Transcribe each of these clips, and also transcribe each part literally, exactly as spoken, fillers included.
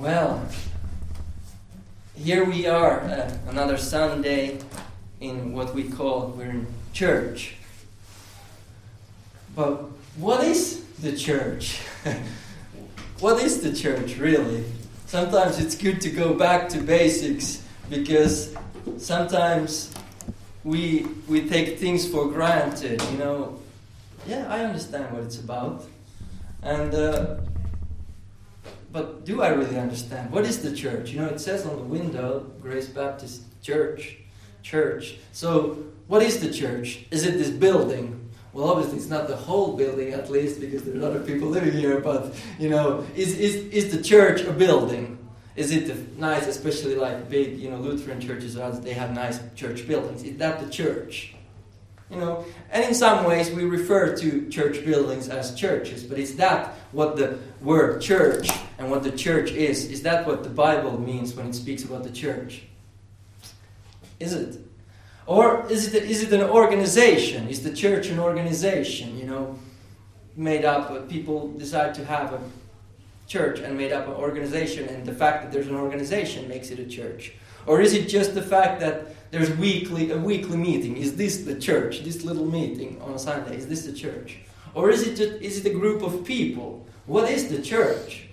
Well, here we are, uh, another Sunday in what we call, we're in church. But what is the church? What is the church, really? Sometimes it's good to go back to basics, because sometimes we we take things for granted, you know. Yeah, I understand what it's about. And uh, but do I really understand? What is the church? You know, it says on the window, Grace Baptist Church, church. So, what is the church? Is it this building? Well, obviously it's not the whole building, at least, because there's other people living here, but, you know, is is is the church a building? Is it the nice, especially like big, you know, Lutheran churches, they have nice church buildings. Is that the church? You know, and in some ways we refer to church buildings as churches, but is that what the word church and what the church is? Is that what the Bible means when it speaks about the church? Is it? Or is it is it an organization? Is the church an organization, you know, made up of people decide to have a church and made up an organization, and the fact that there's an organization makes it a church? Or is it just the fact that there's weekly a weekly meeting? Is this the church? This little meeting on a Sunday, is this the church? Or is it just, is it a group of people? What is the church?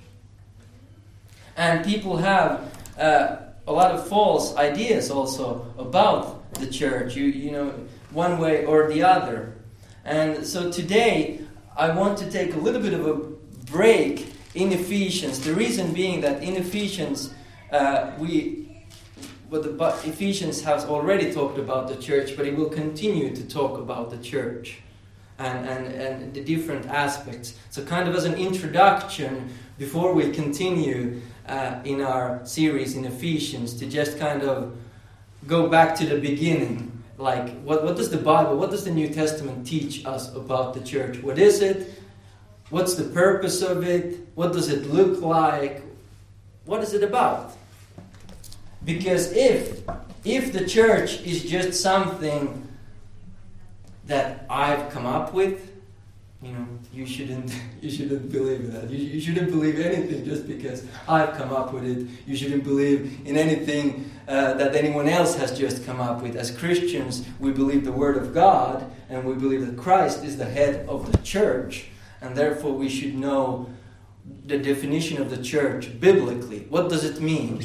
And people have uh, a lot of false ideas also about the church, you you know, one way or the other. And so today I want to take a little bit of a break in Ephesians. The reason being that in Ephesians uh, we But the but Ephesians has already talked about the church, but it will continue to talk about the church and, and, and the different aspects. So kind of as an introduction, before we continue uh, in our series in Ephesians, to just kind of go back to the beginning. Like, what, what does the Bible, what does the New Testament teach us about the church? What is it? What's the purpose of it? What does it look like? What is it about? Because if if the church is just something that I've come up with, you know, you shouldn't you shouldn't believe that. You, you shouldn't believe anything just because I've come up with it. You shouldn't believe in anything uh, that anyone else has just come up with. As Christians, we believe the Word of God, and we believe that Christ is the head of the church, and therefore we should know the definition of the church biblically. What does it mean?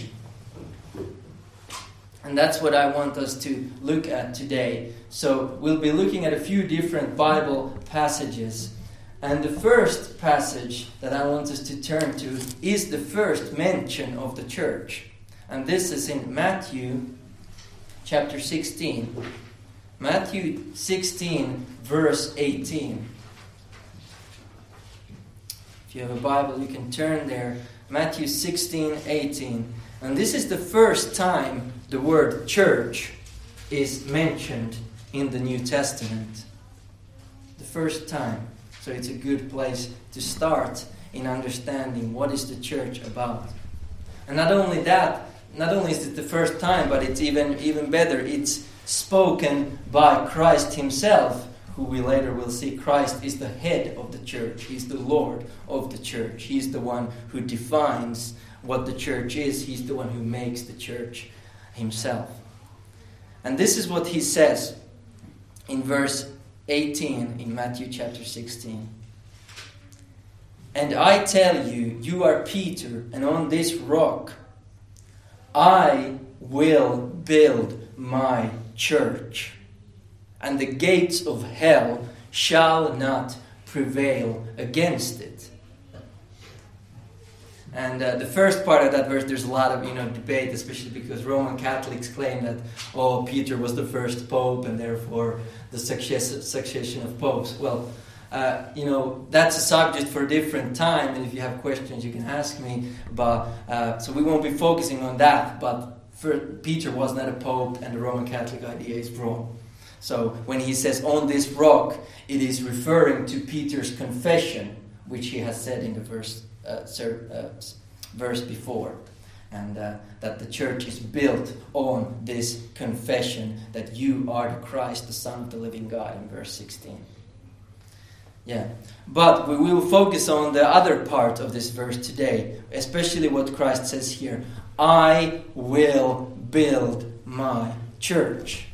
And that's what I want us to look at today. So we'll be looking at a few different Bible passages. And the first passage that I want us to turn to is the first mention of the church. And this is in Matthew chapter sixteen. Matthew sixteen, verse eighteen. If you have a Bible, you can turn there. Matthew sixteen, eighteen. And this is the first time the word church is mentioned in the New Testament. The first time. So it's a good place to start in understanding what is the church about. And not only that, not only is it the first time, but it's even, even better. It's spoken by Christ himself, who we later will see. Christ is the head of the church. He's the Lord of the church. He's the one who defines what the church is. He's the one who makes the church himself. And this is what he says in verse eighteen in Matthew chapter sixteen. And I tell you, you are Peter, and on this rock I will build my church, and the gates of hell shall not prevail against it. And uh, the first part of that verse, there's a lot of, you know, debate, especially because Roman Catholics claim that, oh, Peter was the first pope, and therefore the success, succession of popes. Well, uh, you know, that's a subject for a different time, and if you have questions, you can ask me. But uh, so we won't be focusing on that. But for, Peter was not a pope, and the Roman Catholic idea is wrong. So when he says on this rock, it is referring to Peter's confession, which he has said in the verse. Uh, sir, uh, verse before, and uh, that the church is built on this confession that you are the Christ, the Son of the living God, in verse sixteen. Yeah. But we will focus on the other part of this verse today, especially what Christ says here. I will build my church.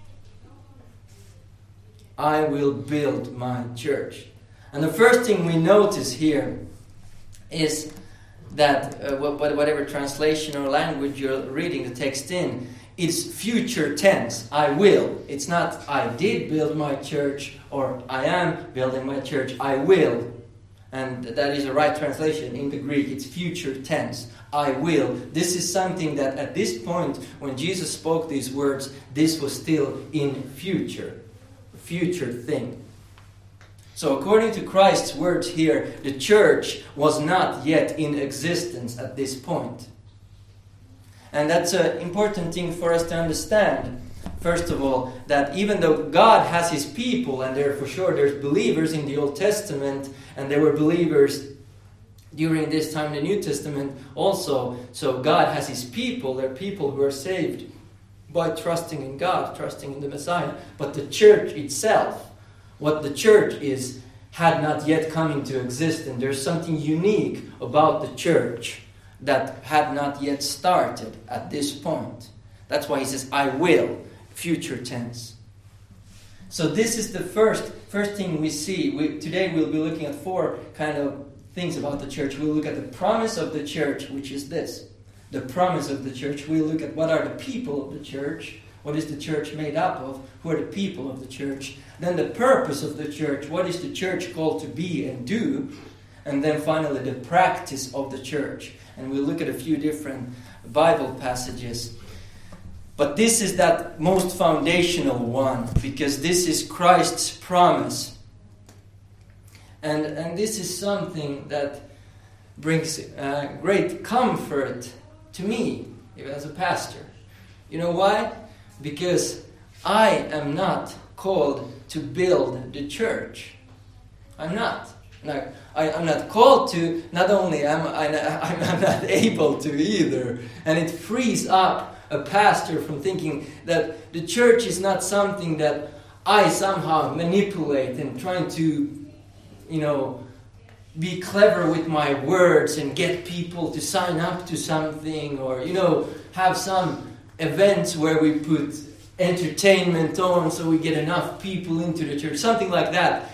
I will build my church. And the first thing we notice here is that uh, whatever translation or language you're reading the text in, it's future tense. I will. It's not I did build my church or I am building my church. I will. And that is a right translation. In the Greek, it's future tense. I will. This is something that at this point, when Jesus spoke these words, this was still in future. A future thing. So according to Christ's words here, the church was not yet in existence at this point. And that's an important thing for us to understand. First of all, that even though God has His people, and there for sure there's believers in the Old Testament, and there were believers during this time in the New Testament also. So God has His people, they're people who are saved by trusting in God, trusting in the Messiah. But the church itself, what the church is, had not yet come into existence. There's something unique about the church that had not yet started at this point. That's why he says, I will, future tense. So this is the first first thing we see. We, today we'll be looking at four kind of things about the church. We'll look at the promise of the church, which is this. The promise of the church. We'll look at what are the people of the church. What is the church made up of? Who are the people of the church? Then the purpose of the church. What is the church called to be and do? And then finally the practice of the church. And we'll look at a few different Bible passages. But this is that most foundational one, because this is Christ's promise. And, and this is something that brings uh, great comfort to me, even as a pastor. You know why? Because I am not called to build the church. I'm not. Now, I, I'm not called to, not only am I, I'm, I'm not able to either. And it frees up a pastor from thinking that the church is not something that I somehow manipulate and trying to, you know, be clever with my words and get people to sign up to something, or, you know, have some events where we put entertainment on so we get enough people into the church, something like that.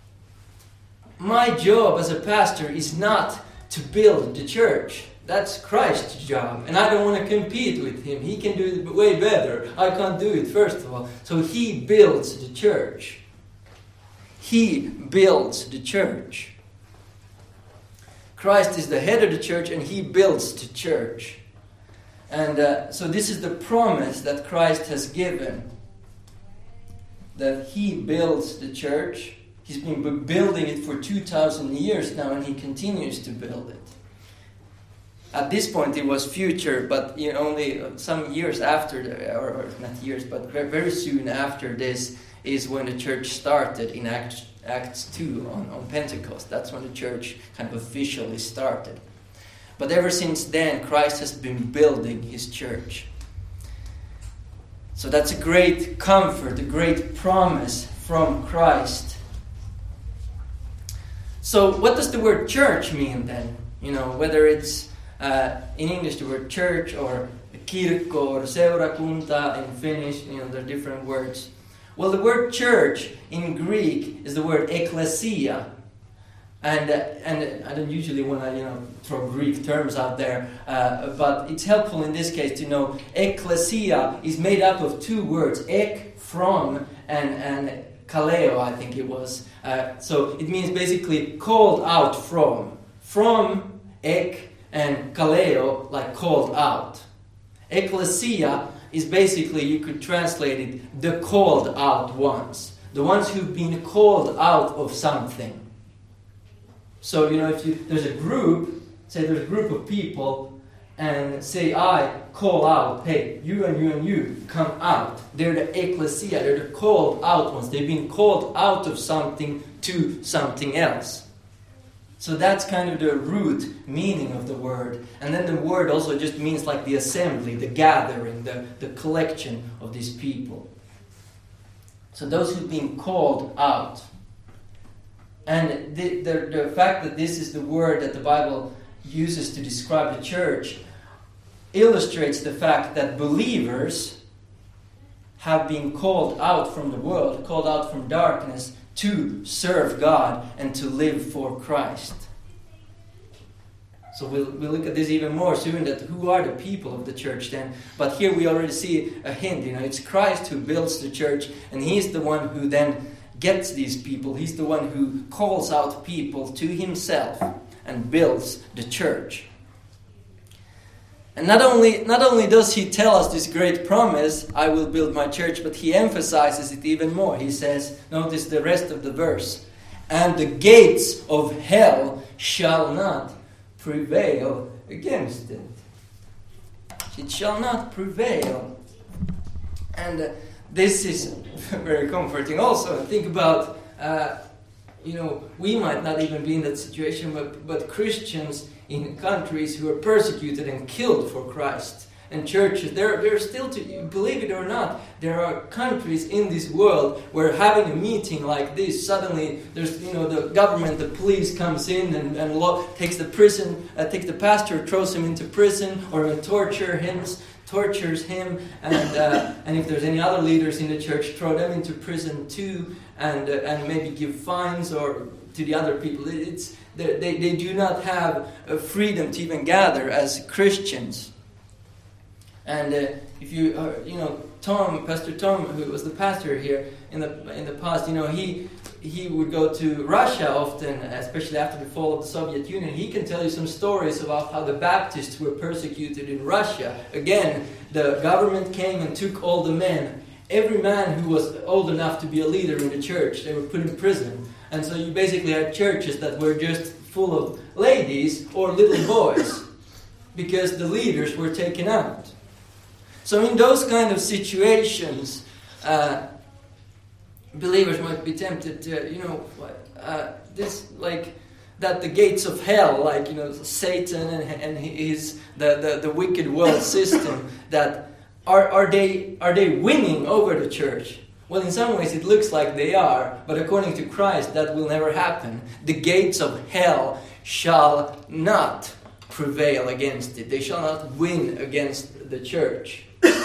My job as a pastor is not to build the church. That's Christ's job. And I don't want to compete with him. He can do it way better. I can't do it, first of all. So he builds the church. He builds the church. Christ is the head of the church and he builds the church. And uh, so this is the promise that Christ has given. That he builds the church. He's been building it for two thousand years now, and he continues to build it. At this point, it was future, but you know, only some years after, the, or, or not years, but very soon after this is when the church started in Acts, Acts two on, on Pentecost. That's when the church kind of officially started. But ever since then, Christ has been building his church. So that's a great comfort, a great promise from Christ. So what does the word church mean then? You know, whether it's uh, in English the word church or kirkko or seurakunta in Finnish, you know, there are different words. Well, the word church in Greek is the word ekklesia. And uh, and I don't usually want to, you know, throw Greek terms out there, uh, but it's helpful in this case to know ekklesia is made up of two words, ek, from, and and kaleo, I think it was. Uh, so it means basically called out from. From, ek, and kaleo, like called out. Ekklesia is basically, you could translate it, the called out ones. The ones who've been called out of something. So, you know, if you, there's a group, say there's a group of people, and say I call out, hey, you and you and you, come out. They're the ekklesia, they're the called out ones. They've been called out of something to something else. So that's kind of the root meaning of the word. And then the word also just means like the assembly, the gathering, the, the collection of these people. So those who've been called out. And the, the, the fact that this is the word that the Bible uses to describe the church illustrates the fact that believers have been called out from the world, called out from darkness to serve God and to live for Christ. So we'll, we'll look at this even more soon, that who are the people of the church then? But here we already see a hint, you know, it's Christ who builds the church, and He's the one who then gets these people. He's the one who calls out people to Himself and builds the church. And not only, not only does He tell us this great promise, I will build my church, but He emphasizes it even more. He says, notice the rest of the verse, and the gates of hell shall not prevail against it. It shall not prevail. And uh, this is very comforting also. Think about, uh, you know, we might not even be in that situation, but, but Christians in countries who are persecuted and killed for Christ, and churches, there, there are still, to believe it or not, there are countries in this world where having a meeting like this, suddenly there's, you know, the government, the police comes in and, and lo- takes the prison, uh, takes the pastor, throws him into prison, or uh, torture him, tortures him, and uh, and if there's any other leaders in the church, throw them into prison too, and uh, and maybe give fines or to the other people. It's they they, they do not have uh, freedom to even gather as Christians. And uh, if you, uh, you know, Tom, Pastor Tom, who was the pastor here in the in the past, you know, he he would go to Russia often, especially after the fall of the Soviet Union. He can tell you some stories about how the Baptists were persecuted in Russia. Again, the government came and took all the men. Every man who was old enough to be a leader in the church, they were put in prison. And so you basically had churches that were just full of ladies or little boys, because the leaders were taken out. So in those kind of situations, uh, believers might be tempted to, you know, uh, this like that the gates of hell, like, you know, Satan and, and his the, the, the wicked world system, that are are they are they winning over the church? Well, in some ways it looks like they are, but according to Christ, that will never happen. The gates of hell shall not prevail against it. They shall not win against the church.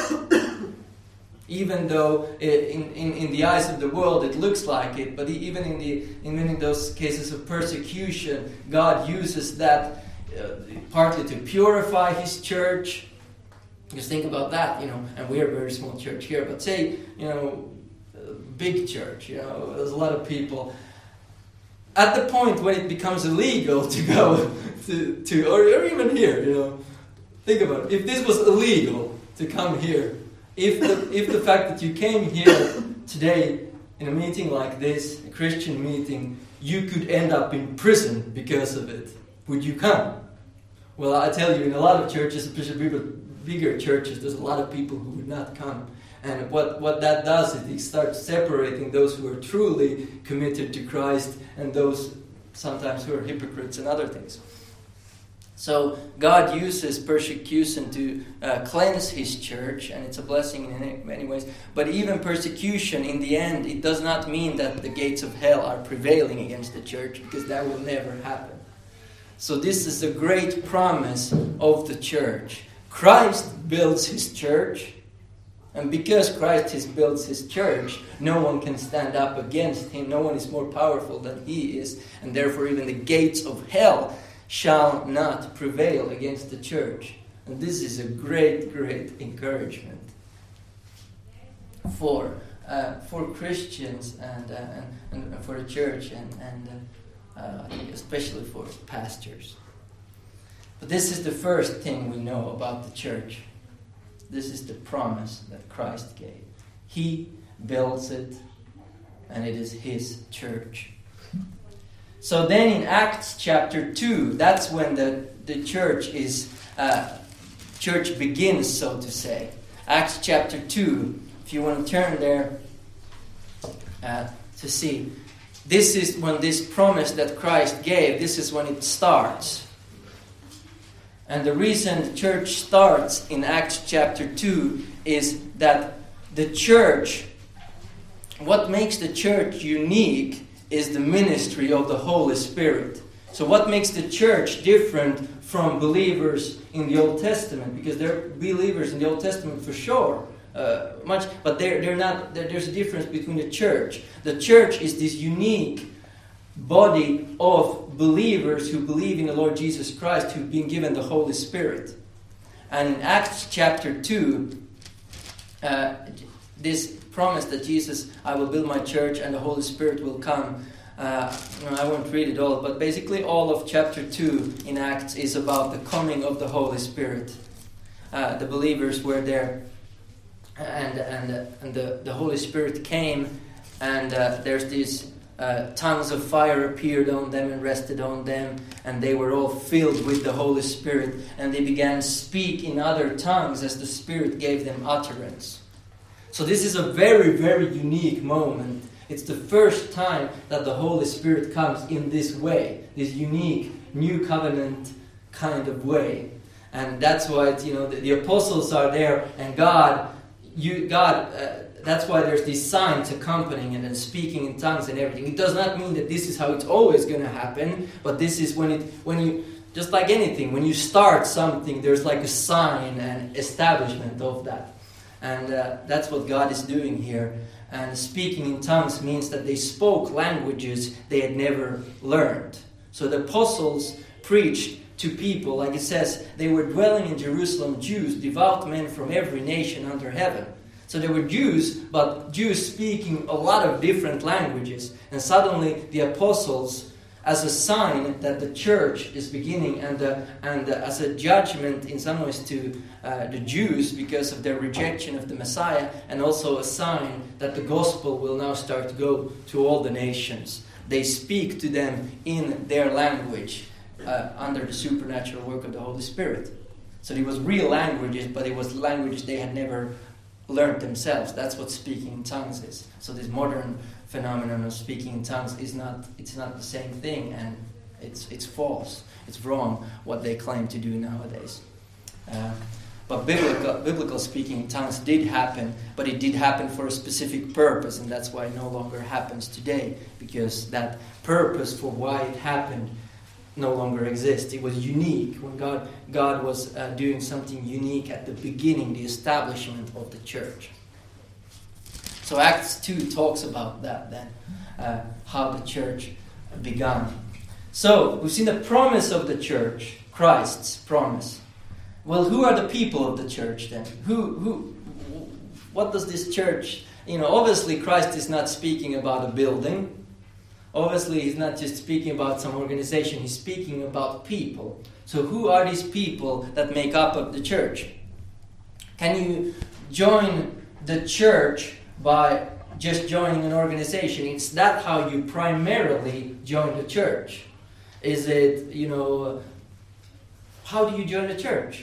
Even though in, in, in the eyes of the world it looks like it, but even in the in many of those cases of persecution, God uses that uh, partly to purify His church. Just think about that, you know. And we're a very small church here, but say, you know, a big church, you know, there's a lot of people. At the point when it becomes illegal to go to, to or, or even here, you know, think about it. If this was illegal to come here, if the if the fact that you came here today in a meeting like this, a Christian meeting, you could end up in prison because of it, would you come? Well, I tell you, in a lot of churches, especially bigger, bigger churches, there's a lot of people who would not come. And what, what that does is it starts separating those who are truly committed to Christ and those sometimes who are hypocrites and other things. So God uses persecution to uh, cleanse His church, and it's a blessing in many ways. But even persecution, in the end, it does not mean that the gates of hell are prevailing against the church, because that will never happen. So this is a great promise of the church. Christ builds His church, and because Christ has built His church, no one can stand up against Him. No one is more powerful than He is, and therefore even the gates of hell shall not prevail against the church. And this is a great, great encouragement for uh, for Christians and, uh, and and for the church, and and uh, uh, I think especially for pastors. But this is the first thing we know about the church. This is the promise that Christ gave. He builds it, and it is His church. So then in Acts chapter two, that's when the, the church is uh, church begins, so to say. Acts chapter two, if you want to turn there uh, to see. This is when this promise that Christ gave, this is when it starts. And the reason the church starts in Acts chapter two is that the church, what makes the church unique is the ministry of the Holy Spirit. So what makes the church different from believers in the Old Testament? Because there are believers in the Old Testament for sure, uh, much, but they're, they're not. They're, there's a difference between the church. The church is this unique body of believers who believe in the Lord Jesus Christ, who've been given the Holy Spirit. And in Acts chapter two, uh, this promise that Jesus, I will build my church and the Holy Spirit will come. Uh, I won't read it all, but basically all of chapter two in Acts is about the coming of the Holy Spirit. Uh, the believers were there, and and and the, the Holy Spirit came, and uh, there's these uh, tongues of fire appeared on them and rested on them, and they were all filled with the Holy Spirit, and they began to speak in other tongues as the Spirit gave them utterance. So this is a very, very unique moment. It's the first time that the Holy Spirit comes in this way, this unique new covenant kind of way. And that's why it's, you know the, the apostles are there, and God, you God. Uh, that's why there's these signs accompanying it and speaking in tongues and everything. It does not mean that this is how it's always going to happen, but this is when it when you just like anything, when you start something, there's like a sign and establishment of that, and uh, that's what God is doing here. And speaking in tongues means that they spoke languages they had never learned. So the apostles preached to people, like it says, they were dwelling in Jerusalem, Jews, devout men from every nation under heaven. So they were Jews, but Jews speaking a lot of different languages. And suddenly the apostles, as a sign that the church is beginning, and uh, and uh, as a judgment in some ways to uh, the Jews because of their rejection of the Messiah, and also a sign that the gospel will now start to go to all the nations. They speak to them in their language uh, under the supernatural work of the Holy Spirit. So it was real languages, but it was languages they had never learned themselves. That's what speaking in tongues is. So this modern phenomenon of speaking in tongues is not, it's not the same thing, and it's it's false. It's wrong what they claim to do nowadays. Uh, but biblical, biblical speaking in tongues did happen, but it did happen for a specific purpose, and that's why it no longer happens today, because that purpose for why it happened no longer exists. It was unique when God God was uh, doing something unique at the beginning, the establishment of the church. So Acts two talks about that then, uh, how the church began. So we've seen the promise of the church, Christ's promise. Well, who are the people of the church then? Who who? What does this church? You know, obviously Christ is not speaking about a building. Obviously, he's not just speaking about some organization, he's speaking about people. So who are these people that make up of the church? Can you join the church by just joining an organization? Is that how you primarily join the church? Is it, you know, how do you join the church?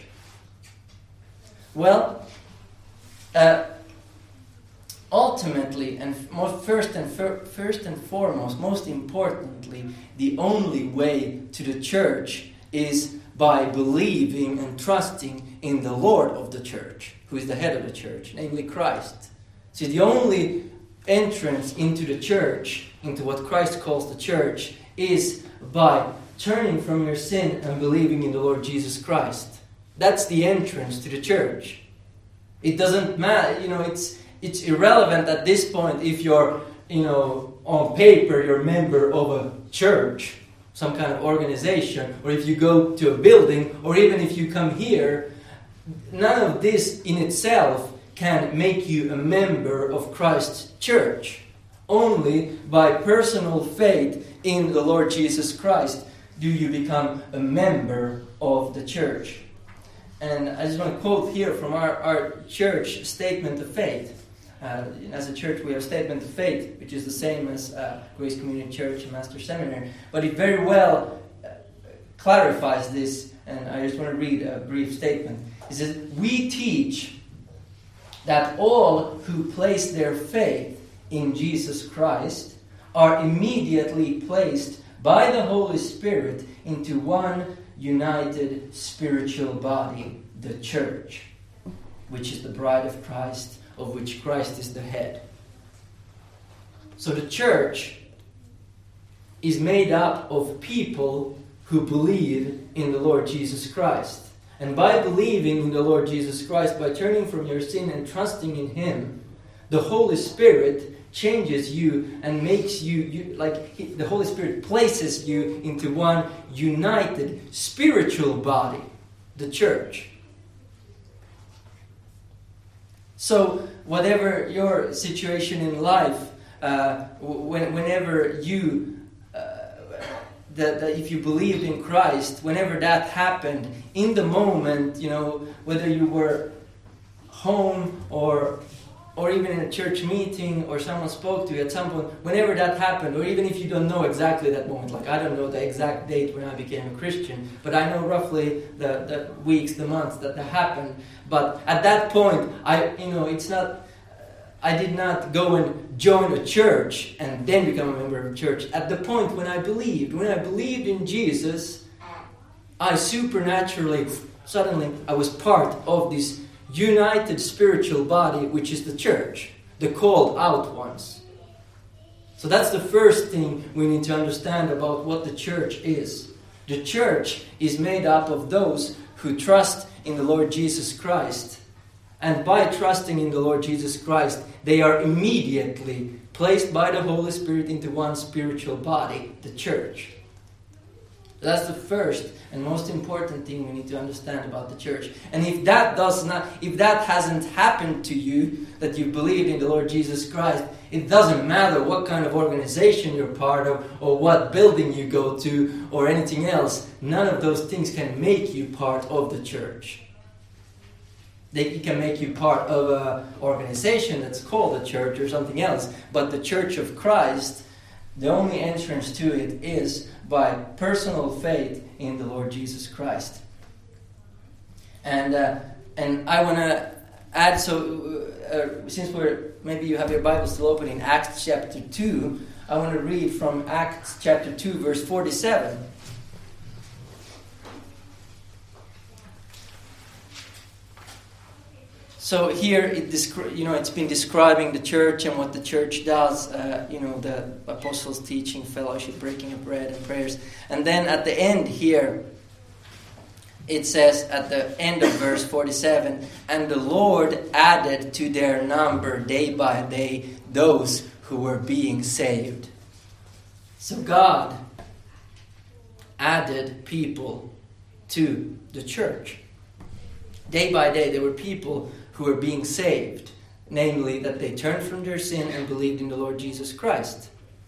Well, uh, ultimately, and first and first and foremost, most importantly, the only way to the church is by believing and trusting in the Lord of the church, who is the head of the church, namely Christ. See, the only entrance into the church, into what Christ calls the church, is by turning from your sin and believing in the Lord Jesus Christ. That's the entrance to the church. It doesn't matter, you know, it's It's irrelevant at this point if you're, you know, on paper you're a member of a church, some kind of organization, or if you go to a building, or even if you come here. None of this in itself can make you a member of Christ's church. Only by personal faith in the Lord Jesus Christ do you become a member of the church. And I just want to quote here from our, our church statement of faith. Uh, as a church, we have a statement of faith, which is the same as uh, Grace Community Church and Master Seminary. But it very well uh, clarifies this, and I just want to read a brief statement. It says, "We teach that all who place their faith in Jesus Christ are immediately placed by the Holy Spirit into one united spiritual body, the church, which is the bride of Christ, of which Christ is the head." So the church is made up of people who believe in the Lord Jesus Christ. And by believing in the Lord Jesus Christ, by turning from your sin and trusting in Him, the Holy Spirit changes you and makes you, you like he, the Holy Spirit places you into one united spiritual body, the church. So whatever your situation in life, uh, when, whenever you, uh, that, that if you believed in Christ, whenever that happened, in the moment, you know, whether you were home or or even in a church meeting or someone spoke to you at some point, whenever that happened, or even if you don't know exactly that moment, like I don't know the exact date when I became a Christian, but I know roughly the, the weeks, the months that that happened. But at that point, I, you know, it's not, I did not go and join a church and then become a member of a church. At the point when I believed, when I believed in Jesus, I supernaturally, suddenly, I was part of this united spiritual body, which is the church, the called out ones. So that's the first thing we need to understand about what the church is. The church is made up of those who trust in the Lord Jesus Christ. And by trusting in the Lord Jesus Christ, they are immediately placed by the Holy Spirit into one spiritual body, the church. That's the first and most important thing we need to understand about the church. And if that does not, if that hasn't happened to you, that you believe in the Lord Jesus Christ, it doesn't matter what kind of organization you're part of, or what building you go to, or anything else. None of those things can make you part of the church. They can make you part of an organization that's called a church or something else. But the Church of Christ, the only entrance to it is by personal faith in the Lord Jesus Christ. And uh, and I want to add, so uh, since we're, maybe you have your Bible still open in Acts chapter two, I want to read from Acts chapter two, verse forty-seven. So here, it descri- you know, it's been describing the church and what the church does. Uh, you know, the apostles' teaching, fellowship, breaking of bread, and prayers. And then at the end here, it says at the end of verse forty-seven, "And the Lord added to their number day by day those who were being saved." So God added people to the church. Day by day, there were people who were being saved, namely that they turned from their sin and believed in the Lord Jesus Christ.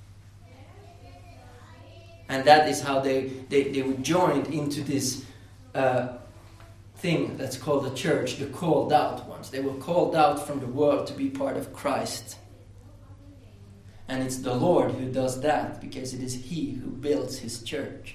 And that is how they, they, they were joined into this uh, thing that's called the church, the called out ones. They were called out from the world to be part of Christ. And it's the Lord who does that, because it is He who builds His church.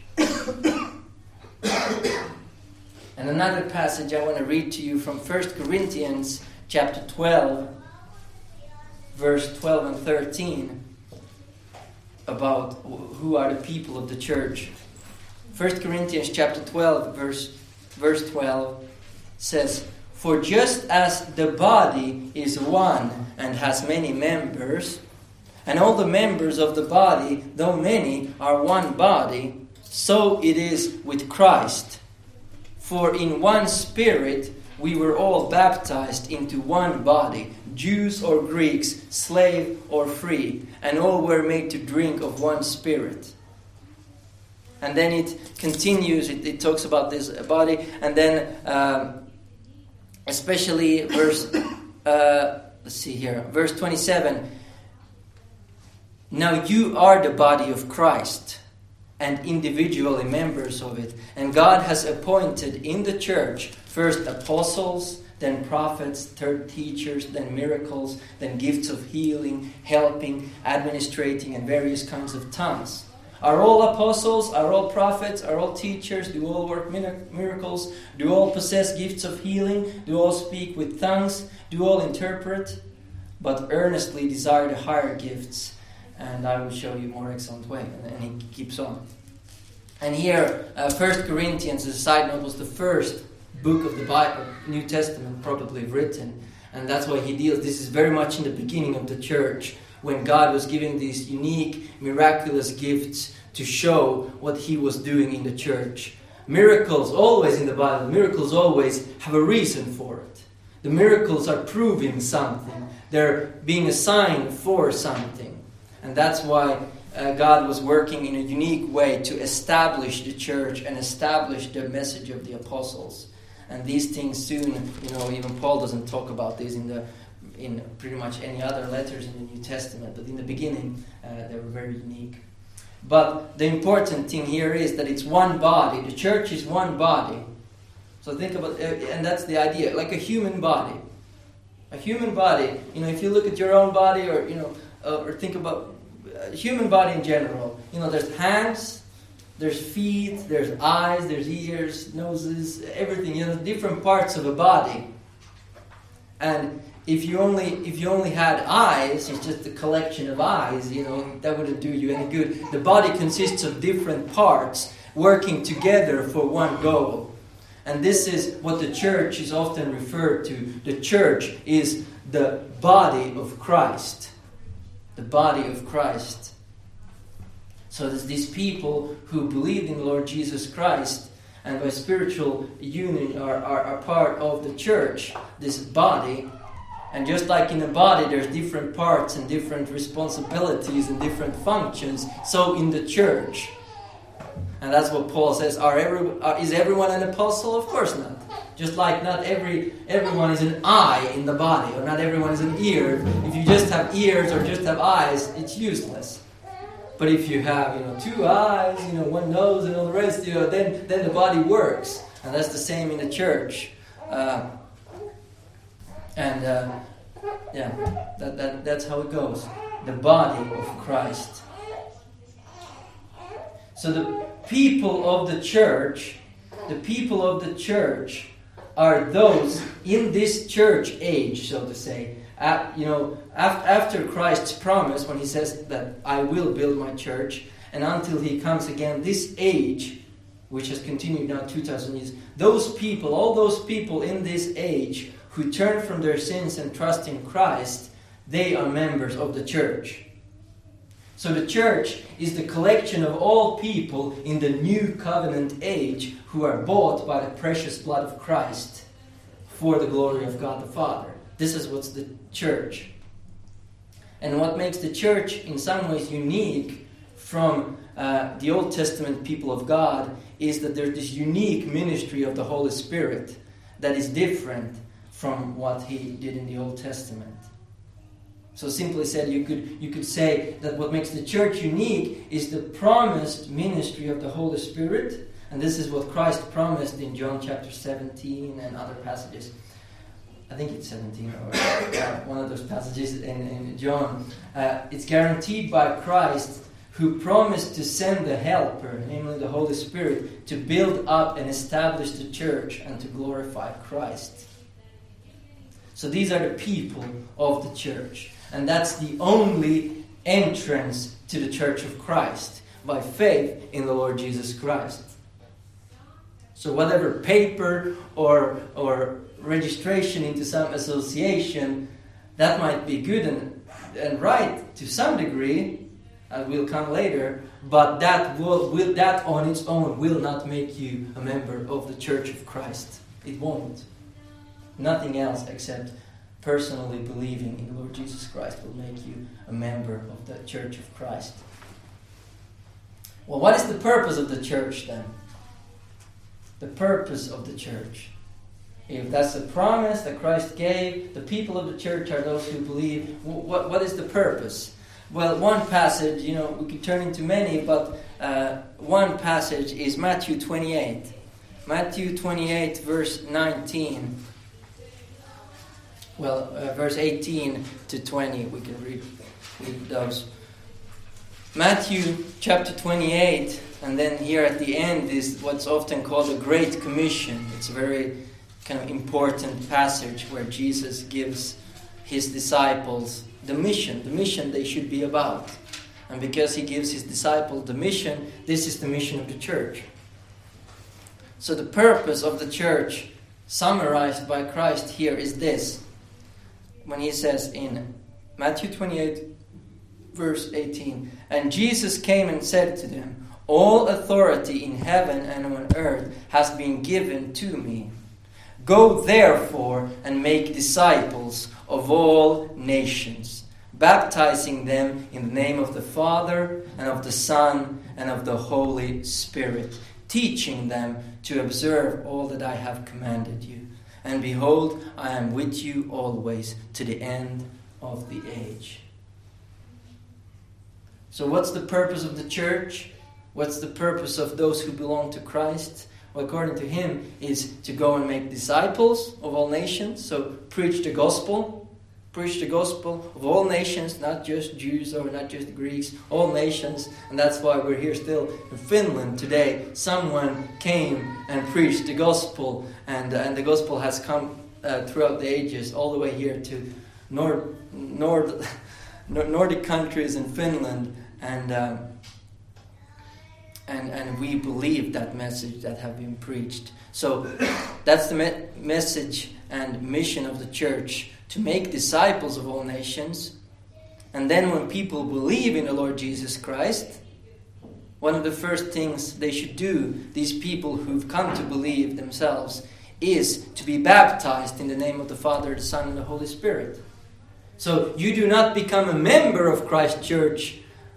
And another passage I want to read to you from First Corinthians chapter twelve, verse twelve and thirteen, about who are the people of the church. First Corinthians chapter twelve, verse, verse twelve says, "For just as the body is one and has many members, and all the members of the body, though many, are one body, so it is with Christ. For in one Spirit we were all baptized into one body, Jews or Greeks, slave or free, and all were made to drink of one Spirit." And then it continues, it, it talks about this body, and then um, especially verse, uh, let's see here, verse twenty-seven. "Now you are the body of Christ, and individually members of it. And God has appointed in the church first apostles, then prophets, third teachers, then miracles, then gifts of healing, helping, administrating, and various kinds of tongues. Are all apostles? Are all prophets? Are all teachers? Do all work miracles? Do all possess gifts of healing? Do all speak with tongues? Do all interpret? But earnestly desire the higher gifts, and I will show you more excellent way." And he keeps on. And here, uh, First Corinthians, as a side note, was the first book of the Bible, New Testament, probably written. And that's why he deals, this is very much in the beginning of the church, when God was giving these unique, miraculous gifts to to show what he was doing in the church. Miracles, always in the Bible, miracles always have a reason for it. The miracles are proving something. They're being a sign for something. And that's why uh, God was working in a unique way to establish the church and establish the message of the apostles. And these things soon, you know, even Paul doesn't talk about this in the in pretty much any other letters in the New Testament. But in the beginning, uh, they were very unique. But the important thing here is that it's one body. The church is one body. So think about, and that's the idea, like a human body. A human body, you know, if you look at your own body, or, you know, uh, or think about a human body in general, you know, there's hands, there's feet, there's eyes, there's ears, noses, everything, you know, different parts of a body. And if you only if you only had eyes, it's just a collection of eyes, you know, that wouldn't do you any good. The body consists of different parts working together for one goal. And this is what the church is often referred to. The church is the body of Christ. The body of Christ. So there's these people who believed in the Lord Jesus Christ and by spiritual union are, are, are part of the church, this body. And just like in a body, there's different parts and different responsibilities and different functions. So in the church, and that's what Paul says, are every, are, is everyone an apostle? Of course not. Just like not every everyone is an eye in the body, or not everyone is an ear. If you just have ears or just have eyes, it's useless. But if you have, you know, two eyes, you know, one nose and all the rest, you know, then, then the body works. And that's the same in the church. Uh, And uh, yeah, that, that that's how it goes. The body of Christ. So the people of the church, the people of the church are those in this church age, so to say. Uh, you know, af- after Christ's promise, when he says that I will build my church, and until he comes again, this age, which has continued now two thousand years, those people, all those people in this age who turn from their sins and trust in Christ, they are members of the church. So the church is the collection of all people in the new covenant age who are bought by the precious blood of Christ for the glory of God the Father. This is what's the church. And what makes the church in some ways unique from uh, the Old Testament people of God is that there's this unique ministry of the Holy Spirit that is different from what he did in the Old Testament. So simply said, you could you could say that what makes the church unique is the promised ministry of the Holy Spirit. And this is what Christ promised in John chapter seventeen and other passages. I think it's seventeen or uh, one of those passages in, in John. Uh, it's guaranteed by Christ, who promised to send the Helper, namely the Holy Spirit, to build up and establish the church and to glorify Christ. So these are the people of the church. And that's the only entrance to the church of Christ, by faith in the Lord Jesus Christ. So whatever paper or, or registration into some association, that might be good and, and right to some degree, and we'll come later, but that will, will that on its own will not make you a member of the church of Christ. It won't. Nothing else except personally believing in the Lord Jesus Christ will make you a member of the church of Christ. Well, what is the purpose of the church then? The purpose of the church. If that's a promise that Christ gave, the people of the church are those who believe. What, what is the purpose? Well, one passage, you know, we could turn into many, but uh, one passage is Matthew twenty-eight. Matthew twenty-eight, verse nineteen. Well, uh, verse eighteen to twenty, we can read, read those. Matthew chapter twenty-eight, and then here at the end is what's often called the Great Commission. It's a very kind of important passage where Jesus gives his disciples the mission, the mission they should be about. And because he gives his disciples the mission, this is the mission of the church. So the purpose of the church, summarized by Christ here, is this. When he says in Matthew twenty-eight, verse eighteen, and Jesus came and said to them, All authority in heaven and on earth has been given to me. Go therefore and make disciples of all nations, baptizing them in the name of the Father and of the Son and of the Holy Spirit, teaching them to observe all that I have commanded you. And behold, I am with you always to the end of the age. So what's the purpose of the church? What's the purpose of those who belong to Christ? Well, according to him, is to go and make disciples of all nations. So preach the gospel. Preach the gospel of all nations, not just Jews or not just Greeks, all nations. And that's why we're here still in Finland today. Someone came and preached the gospel, and, uh, and the gospel has come uh, throughout the ages, all the way here to Nord, Nord, Nordic countries in Finland. And, uh, and, and we believe that message that have been preached. So that's the me- message and mission of the church, to make disciples of all nations. And then when people believe in the Lord Jesus Christ, one of the first things they should do, these people who've come to believe themselves, is to be baptized in the name of the Father, the Son, and the Holy Spirit. So you do not become a member of Christ Church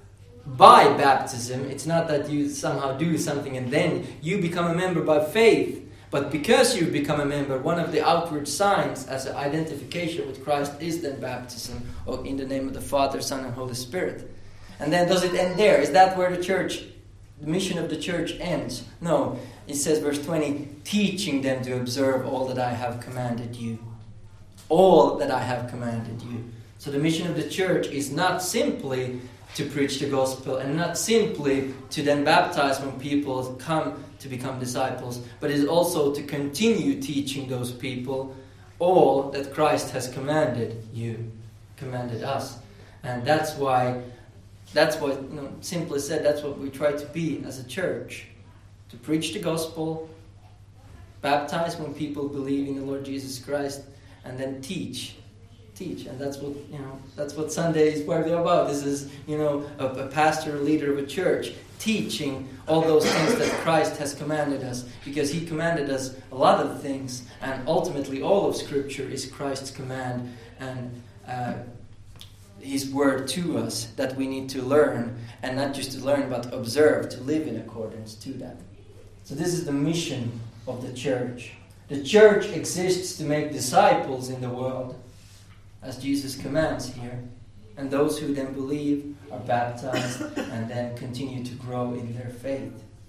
by baptism. It's not that you somehow do something and then you become a member by faith. But because you become a member, one of the outward signs as an identification with Christ is then baptism, or in the name of the Father, Son, and Holy Spirit. And then does it end there? Is that where the church, the mission of the church ends? No. It says, verse twenty, teaching them to observe all that I have commanded you. All that I have commanded you. So the mission of the church is not simply to preach the gospel and not simply to then baptize when people come to become disciples, but is also to continue teaching those people all that Christ has commanded you, commanded us. And that's why, that's what, you know, simply said, that's what we try to be as a church. To preach the gospel, baptize when people believe in the Lord Jesus Christ, and then teach. Teach, and that's what, you know, that's what Sunday is partly about. This is, you know, a, a pastor, a leader of a church, teaching all those things that Christ has commanded us, because he commanded us a lot of things, and ultimately all of Scripture is Christ's command and uh, his word to us that we need to learn, and not just to learn but observe, to live in accordance to that. So this is the mission of the church. The church exists to make disciples in the world, as Jesus commands here. And those who then believe are baptized and then continue to grow in their faith.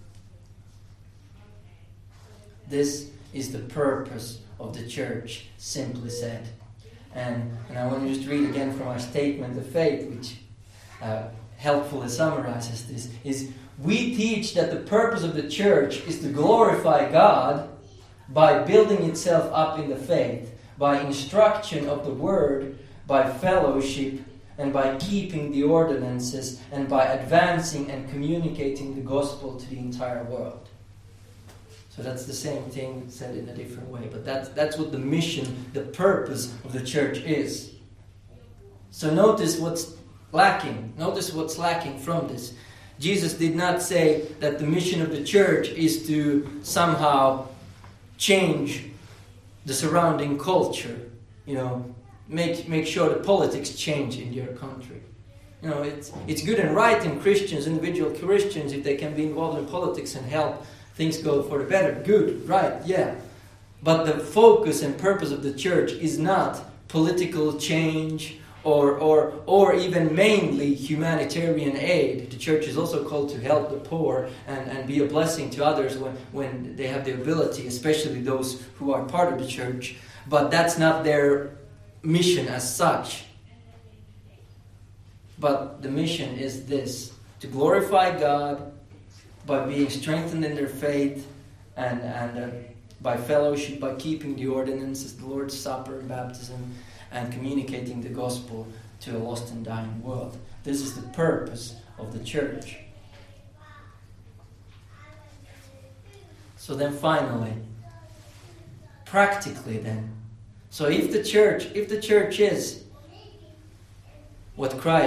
This is the purpose of the church, simply said. And, and I want to just read again from our statement of faith, which uh, helpfully summarizes this, is we teach that the purpose of the church is to glorify God by building itself up in the faith, by instruction of the word, by fellowship, and by keeping the ordinances, and by advancing and communicating the gospel to the entire world. So that's the same thing said in a different way, but that's, that's what the mission, the purpose of the church is. So notice what's lacking. Notice what's lacking from this. Jesus did not say that the mission of the church is to somehow change the surrounding culture, you know, make make sure the politics change in your country. You know, it's it's good and right in Christians, individual Christians, if they can be involved in politics and help things go for the better. Good, right, yeah. But the focus and purpose of the church is not political change or or or even mainly humanitarian aid. The church is also called to help the poor and, and be a blessing to others when, when they have the ability, especially those who are part of the church. But that's not their mission as such. But the mission is this, to glorify God by being strengthened in their faith and, and uh, by fellowship, by keeping the ordinances, the Lord's Supper and baptism, and communicating the gospel to a lost and dying world. This is the purpose of the church. So then finally, practically then, so if the church, if the church is what Christ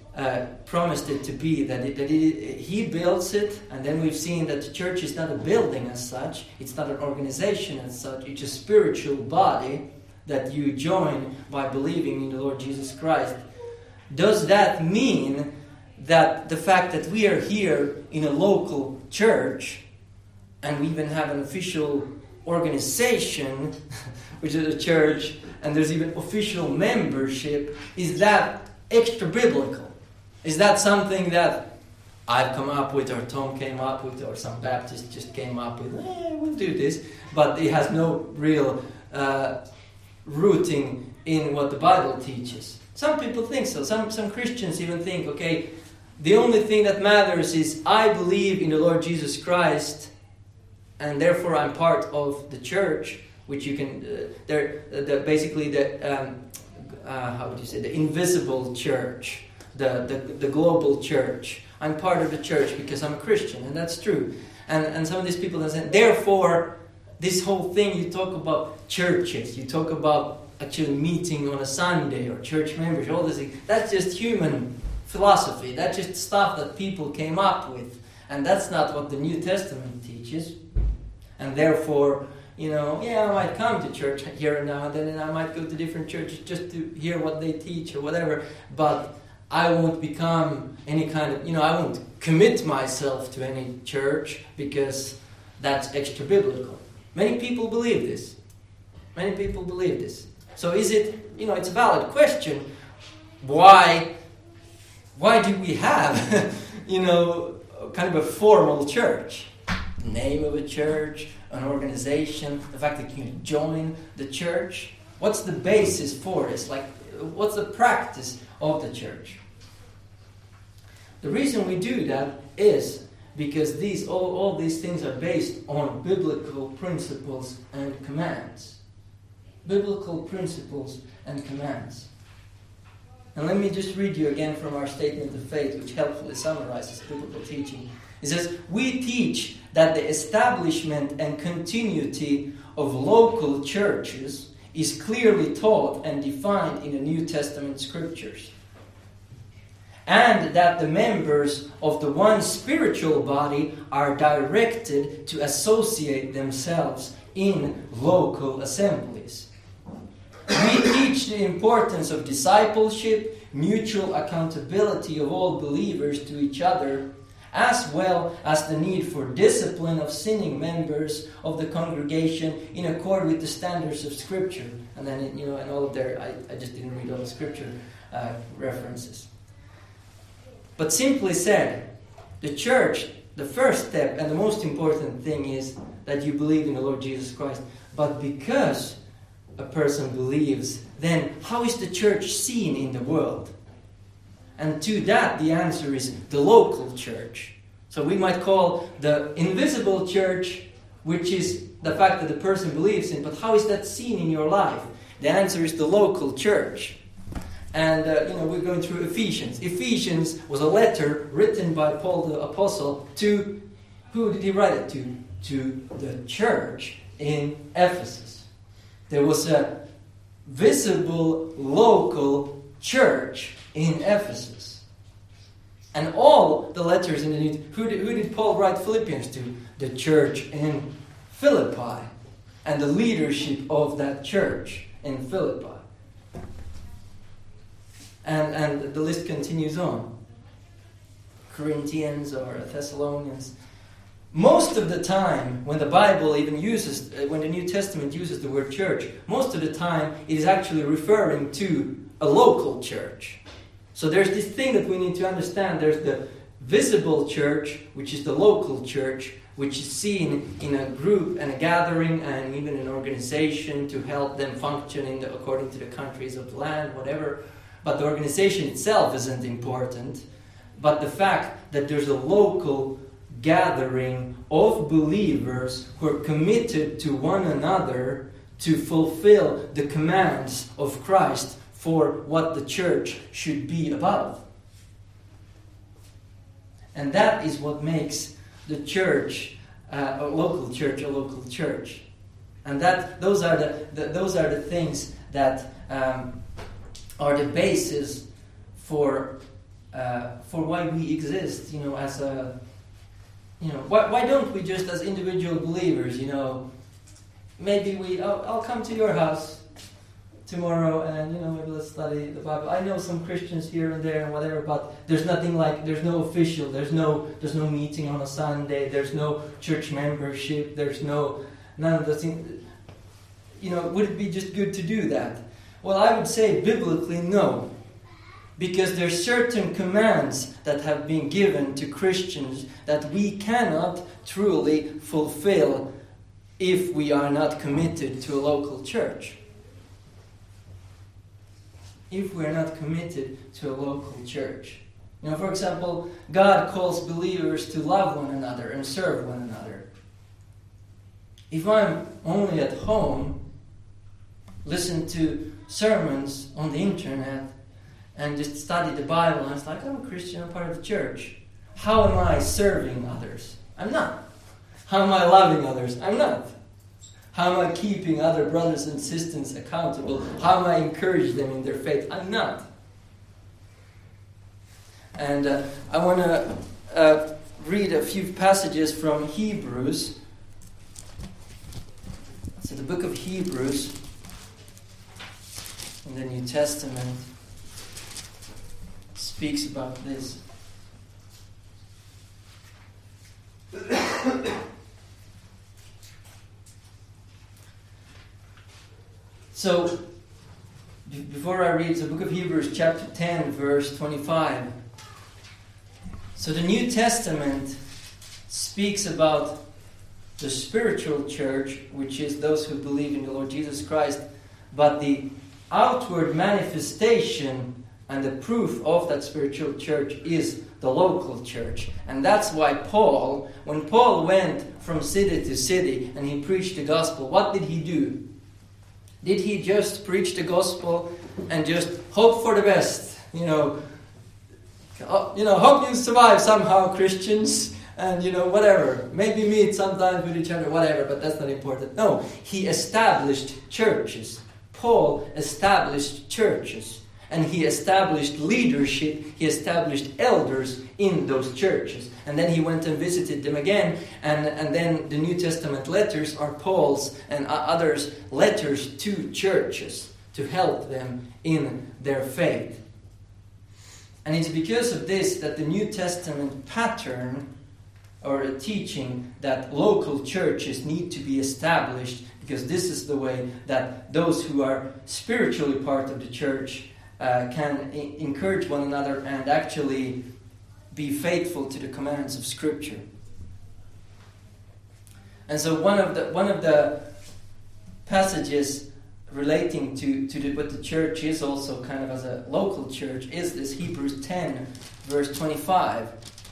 uh, promised it to be, that, it, that it, He builds it, and then we've seen that the church is not a building as such, it's not an organization as such, it's a spiritual body that you join by believing in the Lord Jesus Christ. Does that mean that the fact that we are here in a local church, and we even have an official organization, which is a church, and there's even official membership, is that extra biblical? Is that something that I've come up with, or Tom came up with, or some Baptist just came up with, eh, we'll do this, but it has no real uh, rooting in what the Bible teaches? Some people think so. Some, some Christians even think, okay, the only thing that matters is I believe in the Lord Jesus Christ, and therefore I'm part of the church, which you can, uh, they're, the, basically the, um, uh, how would you say, the invisible church, the, the, the global church. I'm part of the church because I'm a Christian, and that's true. And, and some of these people are saying, therefore, this whole thing, you talk about churches, you talk about actually meeting on a Sunday, or church members, all this thing, that's just human philosophy. That's just stuff that people came up with. And that's not what the New Testament teaches. And therefore, you know, yeah, I might come to church here and now and then, and I might go to different churches just to hear what they teach or whatever, but I won't become any kind of, you know, I won't commit myself to any church because that's extra biblical. Many people believe this. Many people believe this. So is it, you know, it's a valid question. Why, why do we have, you know, kind of a formal church? Name of a church, an organization, the fact that you join the church. What's the basis for this? Like, what's the practice of the church? The reason we do that is because these all, all these things are based on biblical principles and commands. Biblical principles and commands. And let me just read you again from our statement of faith, which helpfully summarizes biblical teaching. It says, we teach that the establishment and continuity of local churches is clearly taught and defined in the New Testament scriptures, and that the members of the one spiritual body are directed to associate themselves in local assemblies. We teach the importance of discipleship, mutual accountability of all believers to each other, as well as the need for discipline of sinning members of the congregation in accord with the standards of Scripture. And then, you know, and all of their, I, I just didn't read all the Scripture uh, references. But simply said, the church, the first step and the most important thing is that you believe in the Lord Jesus Christ. But because a person believes, then how is the church seen in the world? And to that, the answer is the local church. So we might call the invisible church, which is the fact that the person believes in, but how is that seen in your life? The answer is the local church. And, uh, you know, we're going through Ephesians. Ephesians was a letter written by Paul the Apostle to, who did he write it to? To the church in Ephesus. There was a visible local church in Ephesus. And all the letters in the New Testament, who did, who did Paul write Philippians to? The church in Philippi. And the leadership of that church in Philippi. And, and the list continues on. Corinthians or Thessalonians. Most of the time, when the Bible even uses, when the New Testament uses the word church, most of the time it is actually referring to a local church. So there's this thing that we need to understand. There's the visible church, which is the local church, which is seen in a group and a gathering and even an organization to help them function in the, according to the countries of the land, whatever. But the organization itself isn't important. But the fact that there's a local gathering of believers who are committed to one another to fulfill the commands of Christ for what the church should be about. And that is what makes the church, uh, a local church, a local church. And that those are the, the those are the things that um, are the basis for uh, for why we exist, you know, as a, you know, why, why don't we just as individual believers, you know, maybe we, oh, I'll come to your house tomorrow and, you know, maybe let's study the Bible. I know some Christians here and there and whatever, but there's nothing like, there's no official, there's no, there's no meeting on a Sunday, there's no church membership, there's no, none of those things. You know, would it be just good to do that? Well, I would say biblically, no. Because there are certain commands that have been given to Christians that we cannot truly fulfill if we are not committed to a local church. If we are not committed to a local church. You know, for example, God calls believers to love one another and serve one another. If I'm only at home, listen to sermons on the internet, and just study the Bible, and it's like, I'm a Christian, I'm part of the church. How am I serving others? I'm not. How am I loving others? I'm not. How am I keeping other brothers and sisters accountable? How am I encouraging them in their faith? I'm not. And uh, I want to uh, read a few passages from Hebrews. So the book of Hebrews in the New Testament speaks about this. So, before I read the book of Hebrews chapter ten, verse twenty-five. So the New Testament speaks about the spiritual church, which is those who believe in the Lord Jesus Christ, but the outward manifestation and the proof of that spiritual church is the local church. And that's why Paul, when Paul went from city to city and he preached the gospel, what did he do? Did he just preach the gospel and just hope for the best? You know, you know, hope you survive somehow, Christians, and you know, whatever. Maybe meet sometimes with each other, whatever, but that's not important. No, he established churches. Paul established churches. And he established leadership, he established elders in those churches. And then he went and visited them again. And, and then the New Testament letters are Paul's and others' letters to churches to help them in their faith. And it's because of this that the New Testament pattern or a teaching that local churches need to be established, because this is the way that those who are spiritually part of the church Uh, can I- encourage one another and actually be faithful to the commands of Scripture. And so one of the one of the passages relating to, to the, what the church is also kind of as a local church is this Hebrews ten, verse twenty-five.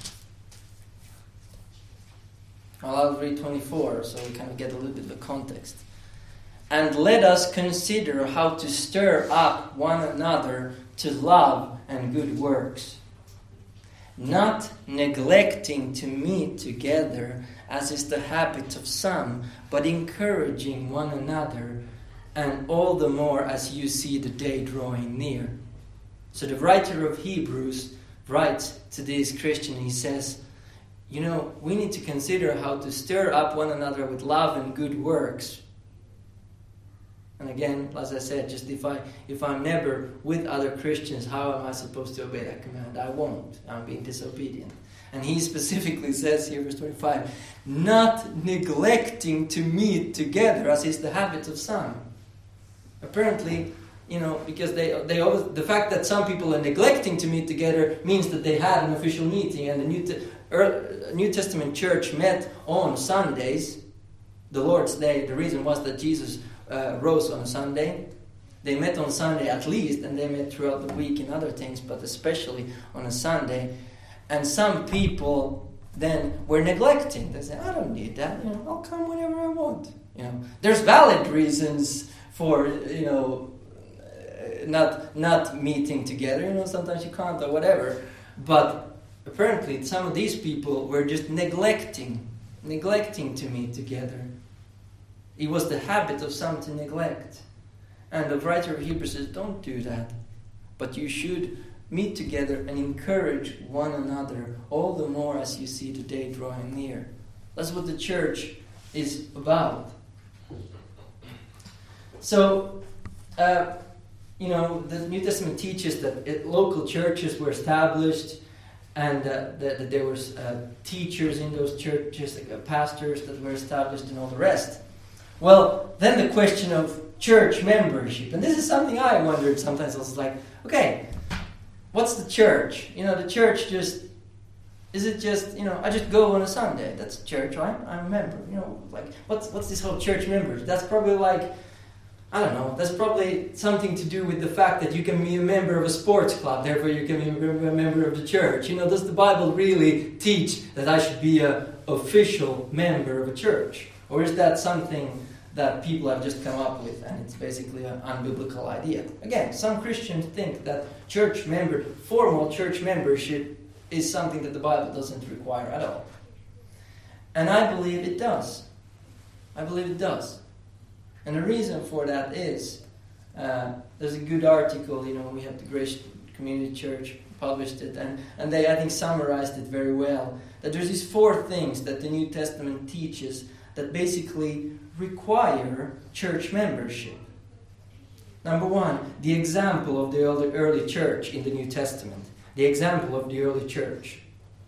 Well, I'll read twenty-four so we kind of get a little bit of the context. And let us consider how to stir up one another to love and good works, not neglecting to meet together, as is the habit of some, but encouraging one another, and all the more as you see the day drawing near. So the writer of Hebrews writes to these Christians, he says, you know, we need to consider how to stir up one another with love and good works. And again, as I said, just if, I, if I'm never with other Christians, how am I supposed to obey that command? I won't. I'm being disobedient. And he specifically says here, verse twenty-five, not neglecting to meet together, as is the habit of some. Apparently, you know, because they they always, the fact that some people are neglecting to meet together means that they had an official meeting, and the New, Te- er, New Testament church met on Sundays, the Lord's Day. The reason was that Jesus Uh, rose on a Sunday. They met on Sunday at least, and they met throughout the week in other things, but especially on a Sunday. And some people then were neglecting. They said, I don't need that. You know, I'll come whenever I want. You know, there's valid reasons for, you know, not not meeting together. You know, sometimes you can't or whatever. But apparently some of these people were just neglecting, neglecting to meet together. It was the habit of some to neglect. And the writer of Hebrews says, don't do that. But you should meet together and encourage one another, all the more as you see the day drawing near. That's what the church is about. So, uh, you know, the New Testament teaches that it, local churches were established, and uh, that, that there was uh, teachers in those churches, like, uh, pastors that were established, and all the rest. Well, then the question of church membership, and this is something I wondered sometimes. I was like, okay, what's the church? You know, the church just, is it just, you know, I just go on a Sunday, that's church, right? I'm a member, you know, like, what's what's this whole church members? That's probably like, I don't know, that's probably something to do with the fact that you can be a member of a sports club, therefore you can be a member of the church. You know, does the Bible really teach that I should be an official member of a church? Or is that something that people have just come up with, and it's basically an unbiblical idea? Again, some Christians think that church member, formal church membership is something that the Bible doesn't require at all. And I believe it does. I believe it does. And the reason for that is, uh, there's a good article, you know, we have the Grace Community Church published it, and, and they, I think, summarized it very well, that there's these four things that the New Testament teaches that basically require church membership. Number one, the example of the early, early church in the New Testament. The example of the early church.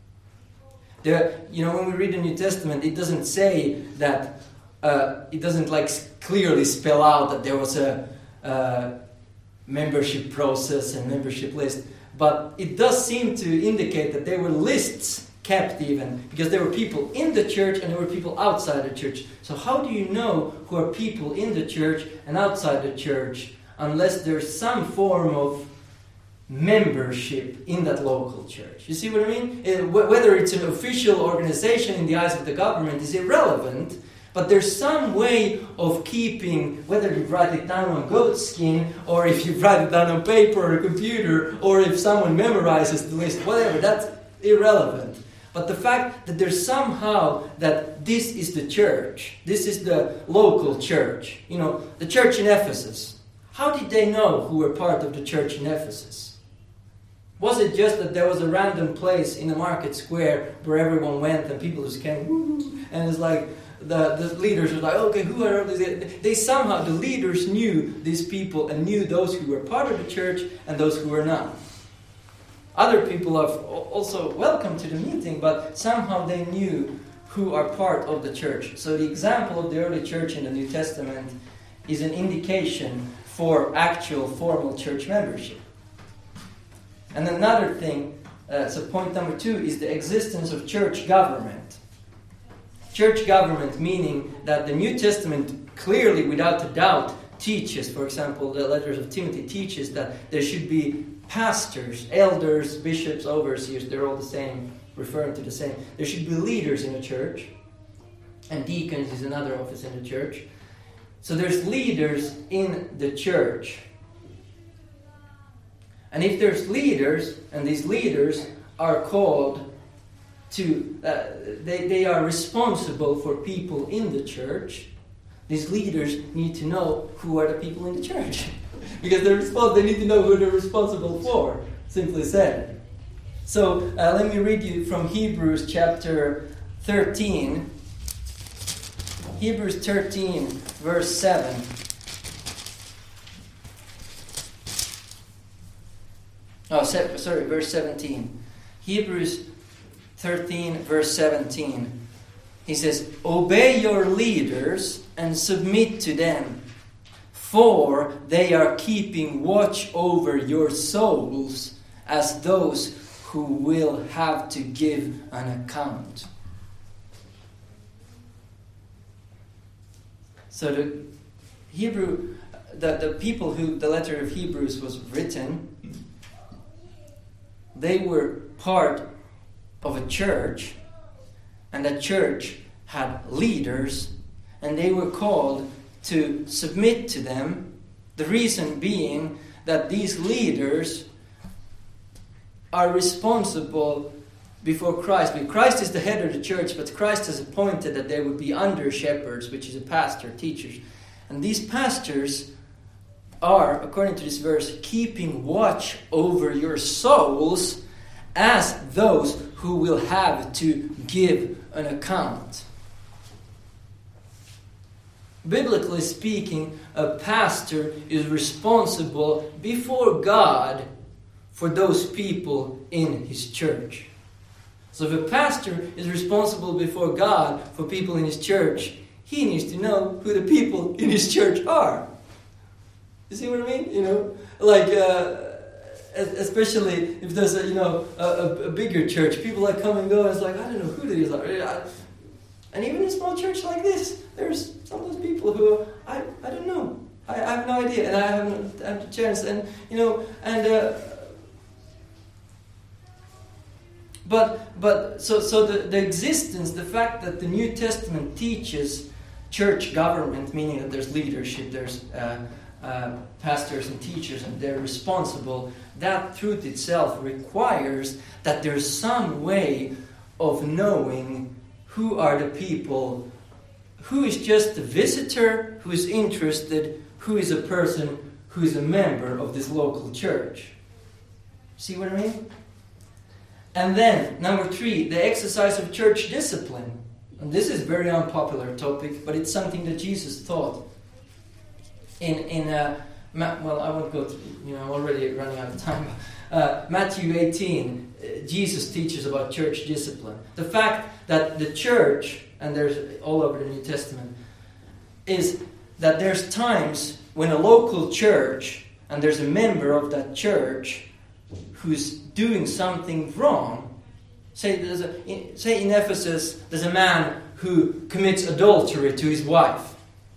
The, you know, when we read the New Testament, it doesn't say that, uh, it doesn't like clearly spell out that there was a uh, membership process and membership list, but it does seem to indicate that there were lists kept even, because there were people in the church and there were people outside the church. So how do you know who are people in the church and outside the church unless there's some form of membership in that local church? You see what I mean? Uh, whether it's an official organization in the eyes of the government is irrelevant, but there's some way of keeping, whether you write it down on goat skin, or if you write it down on paper or a computer, or if someone memorizes the list, whatever, that's irrelevant. But the fact that there's somehow that this is the church, this is the local church. You know, the church in Ephesus. How did they know who were part of the church in Ephesus? Was it just that there was a random place in the market square where everyone went and people just came, woo, and it's like the, the leaders were like, okay, who are these? They somehow, the leaders knew these people and knew those who were part of the church and those who were not. Other people are also welcome to the meeting, but somehow they knew who are part of the church. So the example of the early church in the New Testament is an indication for actual formal church membership. And another thing, uh, so point number two, is the existence of church government. Church government meaning that the New Testament clearly, without a doubt, teaches, for example, the letters of Timothy teaches that there should be pastors, elders, bishops, overseers, they're all the same, referring to the same. There should be leaders in a church, and deacons is another office in the church. So there's leaders in the church. And if there's leaders, and these leaders are called to, uh, they, they are responsible for people in the church, these leaders need to know who are the people in the church. Because they're responsible, they need to know who they're responsible for, simply said. So uh, let me read you from Hebrews chapter thirteen. Hebrews thirteen, verse seven. Oh, se- sorry, verse seventeen. Hebrews thirteen, verse seventeen. He says, "Obey your leaders and submit to them, for they are keeping watch over your souls as those who will have to give an account." So the Hebrew, the, the people who the letter of Hebrews was written, they were part of a church, and that church had leaders, and they were called to submit to them. The reason being that these leaders are responsible before Christ. Because Christ is the head of the church, but Christ has appointed that there would be under shepherds, which is a pastor, teachers. And these pastors are, according to this verse, keeping watch over your souls as those who will have to give an account. Biblically speaking, a pastor is responsible before God for those people in his church. So if a pastor is responsible before God for people in his church, he needs to know who the people in his church are. You see what I mean? You know, like uh, especially if there's a you know a, a bigger church, people that come and go, and it's like I don't know who these are. And even in a small church like this, there's some of those people who I I don't know. I, I have no idea, and I haven't had the chance. And you know, and uh, but but so so the, the existence, the fact that the New Testament teaches church government, meaning that there's leadership, there's uh, uh, pastors and teachers, and they're responsible. That truth itself requires that there's some way of knowing who are the people, who is just a visitor, who is interested, who is a person who is a member of this local church. See what I mean? And then, number three, the exercise of church discipline. And this is a very unpopular topic, but it's something that Jesus taught. In, in uh, Ma- well, I won't go through, you know, I'm already running out of time. Uh, Matthew eighteen, uh, Jesus teaches about church discipline. The fact that the church, and there's all over the New Testament, is that there's times when a local church, and there's a member of that church who's doing something wrong. Say, there's a, in, say in Ephesus, there's a man who commits adultery to his wife.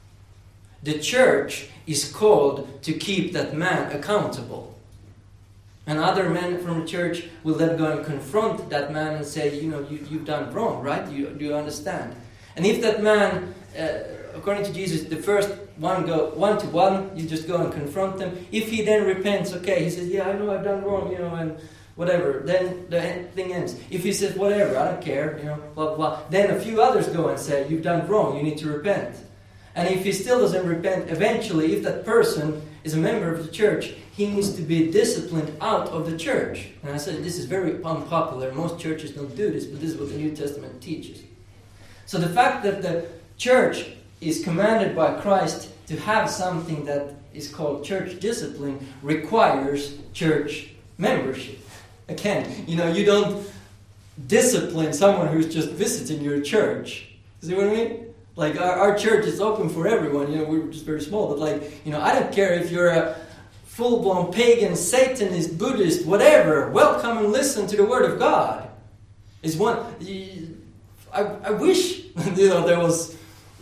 The church is called to keep that man accountable. And other men from the church will then go and confront that man and say, you know, you, you've done wrong, right? You, do you understand? And if that man, uh, according to Jesus, the first one go one to one, you just go and confront them. If he then repents, okay, he says, yeah, I know I've done wrong, you know, and whatever, then the thing ends. If he says, whatever, I don't care, you know, blah, blah, then a few others go and say, you've done wrong, you need to repent. And if he still doesn't repent, eventually, if that person is a member of the church, he needs to be disciplined out of the church. And I said, this is very unpopular. Most churches don't do this, but this is what the New Testament teaches. So the fact that the church is commanded by Christ to have something that is called church discipline requires church membership. Again, you know, you don't discipline someone who's just visiting your church. See what I mean? Like, our, our church is open for everyone. You know, we're just very small. But, like, you know, I don't care if you're a full-blown pagan, Satanist, Buddhist, whatever. Welcome and listen to the Word of God. It's one... I, I wish, you know, there was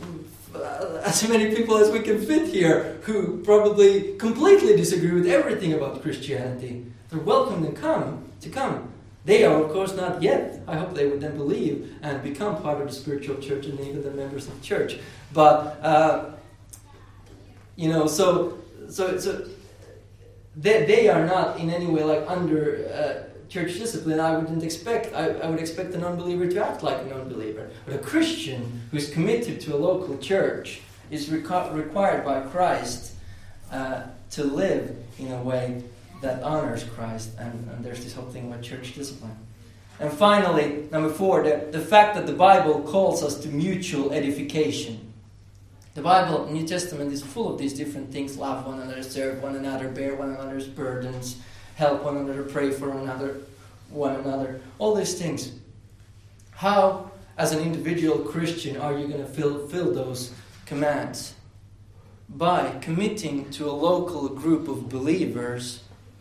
as many people as we can fit here who probably completely disagree with everything about Christianity. They're welcome to come, to come. They are, of course, not yet. I hope they would then believe and become part of the spiritual church and even the members of the church. But, uh, you know, so so so they, they are not in any way like under uh, church discipline. I wouldn't expect, I, I would expect a non-believer to act like a non-believer. But a Christian who is committed to a local church is reco- required by Christ uh, to live in a way that honors Christ, and, and there's this whole thing about church discipline. And finally, number four, the, the fact that the Bible calls us to mutual edification. The Bible, New Testament, is full of these different things: love one another, serve one another, bear one another's burdens, help one another, pray for one another, one another. All these things. How, as an individual Christian, are you going to fulfill those commands? By committing to a local group of believers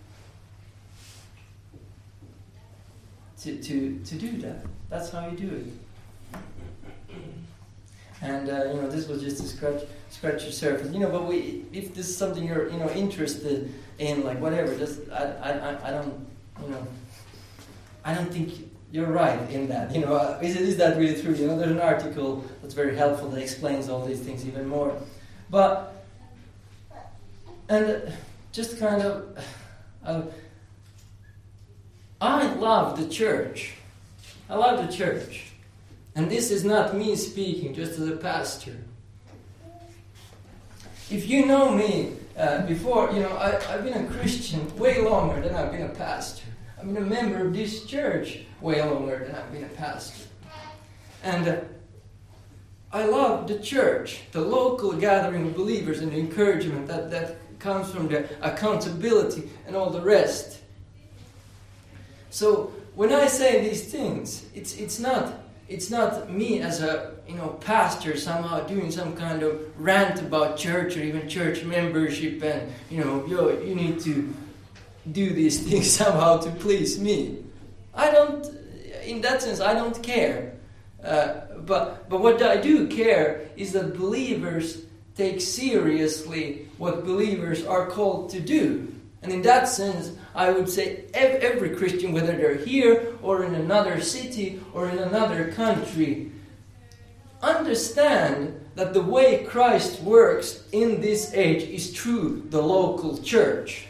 To, to, to do that. That's how you do it. And uh, you know, this was just to scratch scratch your surface. You know, but we, if this is something you're you know interested in, like whatever, just I I I don't you know I don't think you're right in that. You know, uh, is is that really true? You know, there's an article that's very helpful that explains all these things even more. But and just kind of. Uh, I love the church. I love the church. And this is not me speaking just as a pastor. If you know me, Uh, before, you know, I, I've been a Christian way longer than I've been a pastor. I've been a member of this church way longer than I've been a pastor. And uh, I love the church, the local gathering of believers and the encouragement that, that comes from the accountability and all the rest. So when I say these things, it's it's not it's not me as a you know pastor somehow doing some kind of rant about church or even church membership and you know yo you need to do these things somehow to please me. I don't, in that sense, I don't care. Uh, but but what I do care is that believers take seriously what believers are called to do. And in that sense, I would say every Christian, whether they're here or in another city or in another country, understand that the way Christ works in this age is through the local church.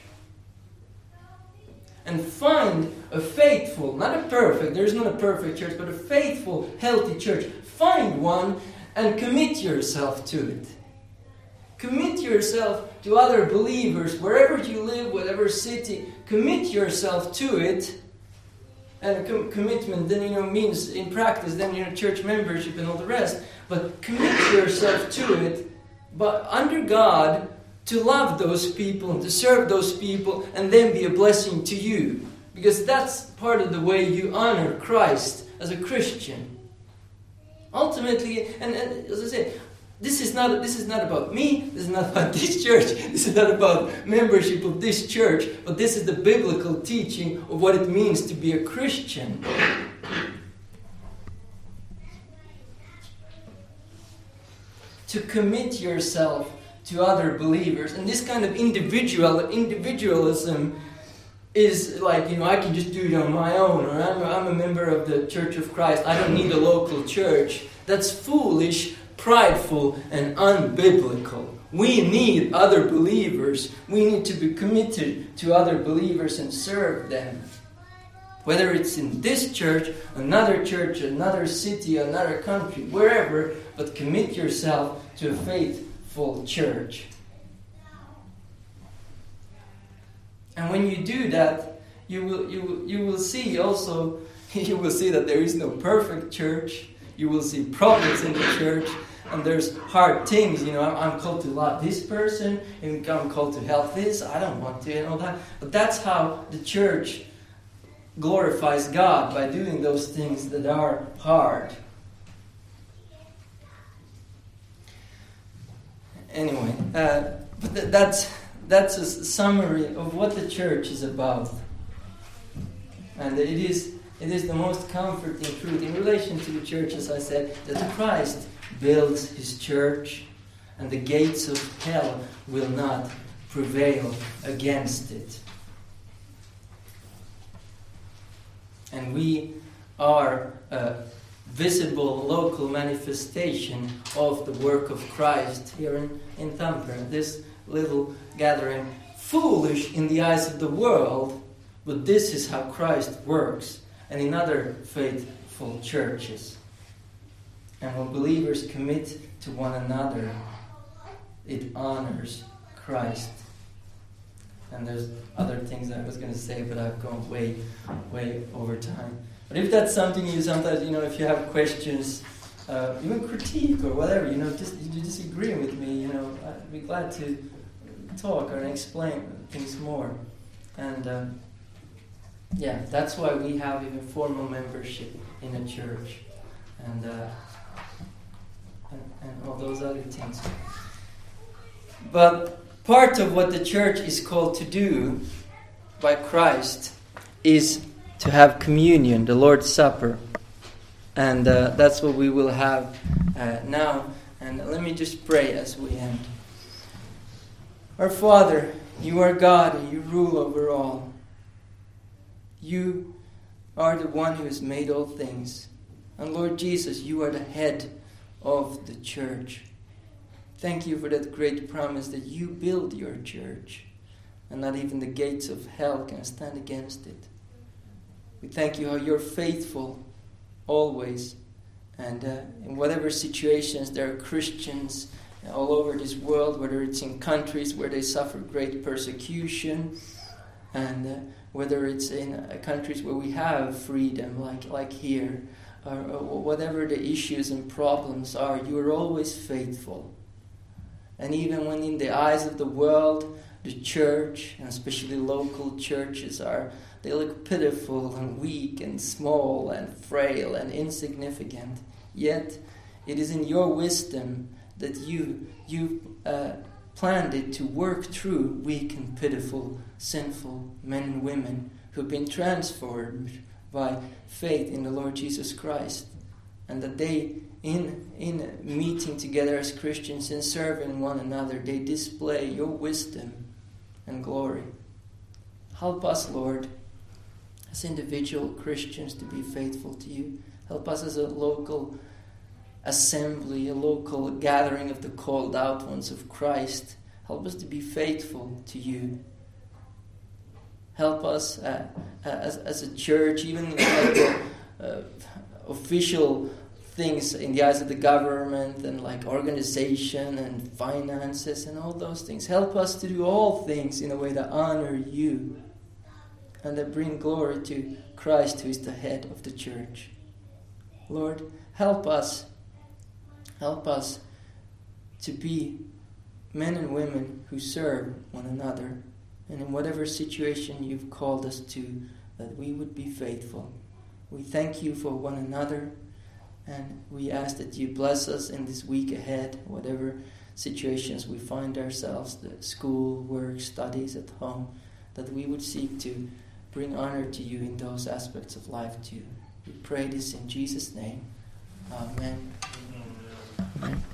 And find a faithful, not a perfect, there is not a perfect church, but a faithful, healthy church. Find one and commit yourself to it. Commit yourself to other believers, wherever you live, whatever city, commit yourself to it. And com- commitment then, you know, means in practice, then, you know, church membership and all the rest. But commit yourself to it, but under God, to love those people and to serve those people and then be a blessing to you. Because that's part of the way you honor Christ as a Christian. Ultimately, and, and as I say, this is not this is not about me, this is not about this church, this is not about membership of this church, but this is the biblical teaching of what it means to be a Christian. To commit yourself to other believers. And this kind of individual individualism is like, you know, I can just do it on my own, or I'm a, I'm a member of the Church of Christ, I don't need a local church. That's foolish, prideful, and unbiblical. We need other believers. We need to be committed to other believers and serve them. Whether it's in this church, another church, another city, another country, wherever, but commit yourself to a faithful church. And when you do that, you will you will, you will see also, you will see that there is no perfect church. You will see problems in the church, and there's hard things. You know, I'm, I'm called to love this person, and I'm called to help this. I don't want to, and all that. But that's how the church glorifies God, by doing those things that are hard. Anyway, uh, but th- that's that's a summary of what the church is about, and it is it is the most comforting truth in relation to the church, as I said, that Christ builds His church, and the gates of hell will not prevail against it. And we are a visible local manifestation of the work of Christ here in, in Tampere. This little gathering, foolish in the eyes of the world, but this is how Christ works, and in other faithful churches. And when believers commit to one another, it honors Christ. And there's other things I was going to say, but I've gone way, way over time. But if that's something you sometimes, you know, if you have questions, uh, even critique or whatever, you know, just you disagree with me, you know, I'd be glad to talk or explain things more. And uh, yeah, that's why we have even formal membership in a church, and uh, and, and all those other things. But part of what the church is called to do by Christ is to have communion, the Lord's Supper. And uh, that's what we will have uh, now. And let me just pray as we end. Our Father, you are God and you rule over all. You are the one who has made all things. And Lord Jesus, you are the head of the church. Thank you for that great promise that you build your church, and not even the gates of hell can stand against it. We thank you how you're faithful always, and uh, in whatever situations there are Christians all over this world, whether it's in countries where they suffer great persecution, and uh, whether it's in uh, countries where we have freedom, like like here, or, or whatever the issues and problems are, you are always faithful. And even when in the eyes of the world, the church, and especially local churches, are they look pitiful and weak and small and frail and insignificant, yet it is in your wisdom that you you uh, planned it to work through weak and pitiful, sinful men and women who've been transformed by faith in the Lord Jesus Christ, and that they, in in meeting together as Christians and serving one another, they display your wisdom and glory. Help us, Lord, as individual Christians to be faithful to you. Help us as a local assembly, a local gathering of the called out ones of Christ. Help us to be faithful to you. Help us uh, as, as a church, even like the uh, official things in the eyes of the government and like organization and finances and all those things. Help us to do all things in a way that honor you and that bring glory to Christ, who is the head of the church. Lord, help us, help us to be men and women who serve one another, and in whatever situation you've called us to, that we would be faithful. We thank you for one another, and we ask that you bless us in this week ahead, whatever situations we find ourselves, the school, work, studies at home, that we would seek to bring honor to you in those aspects of life too. We pray this in Jesus' name. Amen. Amen.